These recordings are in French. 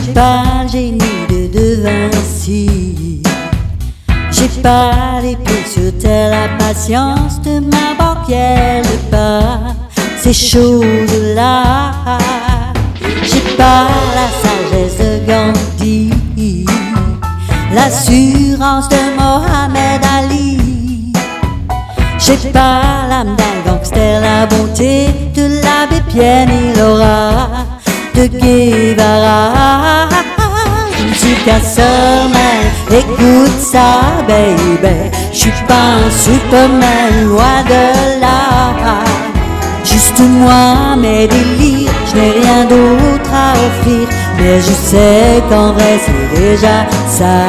pas le génie de Vinci, j'ai pas les pieds sur terre, la patience de ma banquière, j'ai pas ces choses-là. J'ai pas la sagesse de Gandhi, l'assurance de Mohamed Ali. J'ai pas l'âme d'un gangster, la bonté de l'abbé Pierre ni l'aura de Guevara. Je ne suis qu'un seul man, écoute ça baby. Je suis pas un Superman, loin de là. Juste moi, mes délires, je n'ai rien d'autre à offrir, mais je sais qu'en vrai c'est déjà ça.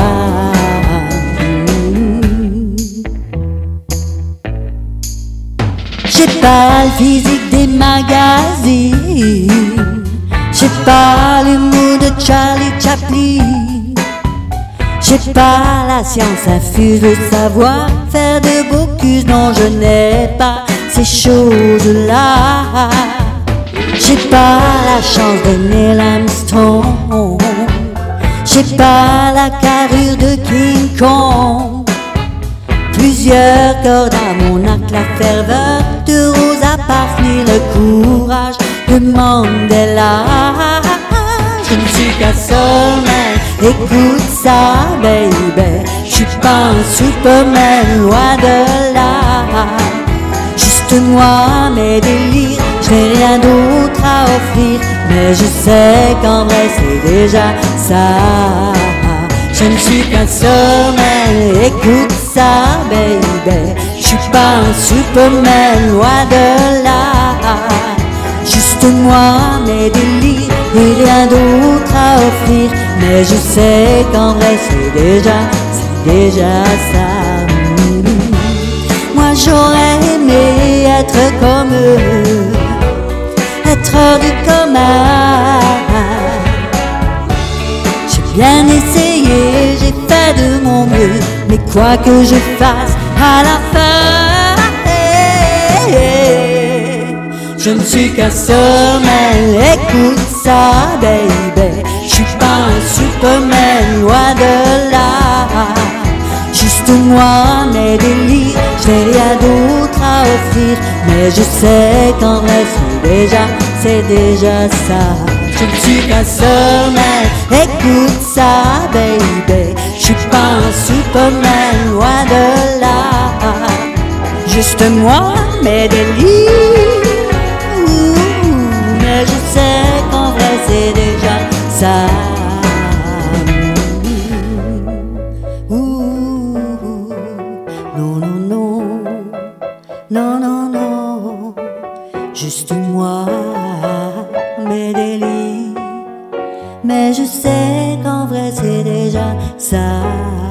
J'ai pas le physique des magazines, j'ai pas l'humour de Charlie Chaplin, j'ai pas la science infuse de savoir faire de Bocuse, non je n'ai pas ces choses-là. J'ai pas la chance de Neil Armstrong, j'ai pas la carrure de King Kong. Plusieurs cordes à mon arc, la ferveur de Rosa Parks, ni le courage de Mandela. Je ne suis qu'un seul man, écoute ça baby. Je suis pas un Superman, loin de là. Juste moi, mes délires, je n'ai rien d'autre à offrir, mais je sais qu'en vrai c'est déjà ça. Je ne suis qu'un seul man, écoute ça baby. Je suis pas un Superman, loin de là. Juste moi, mes délires, et rien d'autre à offrir, mais je sais qu'en vrai c'est déjà ça. Moi j'aurais aimé être comme eux, être hors du commun. J'ai bien essayé, j'ai fait de mon mieux, mais quoi que je fasse à la fin, je ne suis qu'un seul man, écoute ça baby. Je suis pas un Superman, loin de là. Juste moi, mes délires, je n'ai rien d'autre à offrir, mais je sais qu'en vrai c'est déjà ça. Je ne suis qu'un seul man, écoute ça baby. Je suis pas un Superman, loin de là. Juste moi, mes délires, mais je sais qu'en vrai c'est déjà ça. Non, non, non, non, non, non, juste moi, mes délires, mais je sais qu'en vrai c'est déjà ça.